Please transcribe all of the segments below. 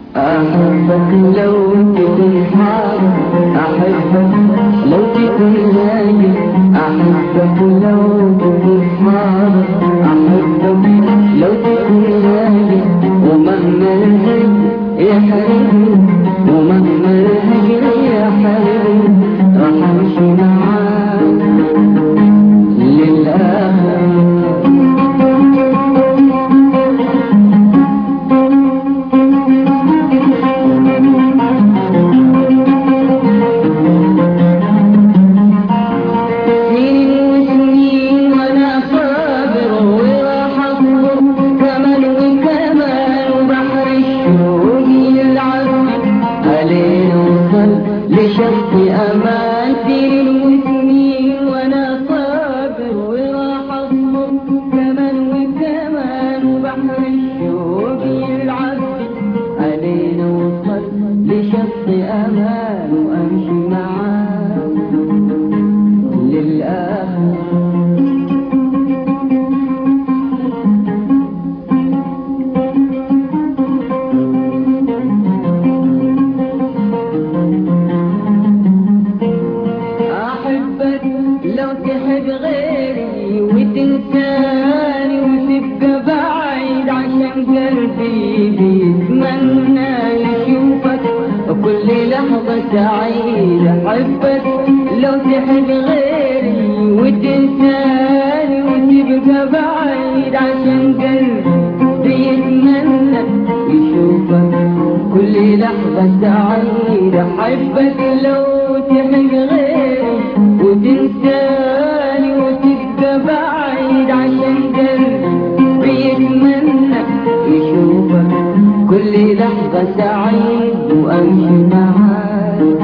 أحبك لو تكون حاضر، أحبك لو تكون نايم، أحبك لو تكون حاضر، أحبك لو تكون نايم. ومهما الهجر يا حبيبي، ومهما الهجر يا حبيبي، راح أمشي معاك للآخر. لشط أمان سنين وسنين وأنا صابر، وراح أصبر كمان وكمان، وبحر الشوق يلعب علينا وصل لشط أمان، وأمشي معاك للآخر. لو تحب غيري وتنساني وتبقى بعيد، عشان قلبي بيتمنى يشوفك وكل لحظة سعيدة. أحبك لو تحب غيري وتنساني وتبقى بعيد، عشان قلبي بيتمنى يشوفك كل لحظة سعيدة. أحبك لو تحب غيري وتنساني وتبقى بعيد، عشان قلبي بيتمنى يشوفك كل لحظة سعيد، وأمشي معاك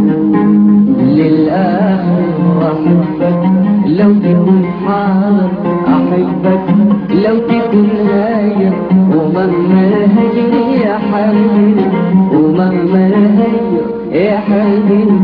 للآخر. أحبك لو تكون حاضر، أحبك لو تكون نايم، ومهما الهجر يا حبيبي، ومهما الهجر يا حبيبي،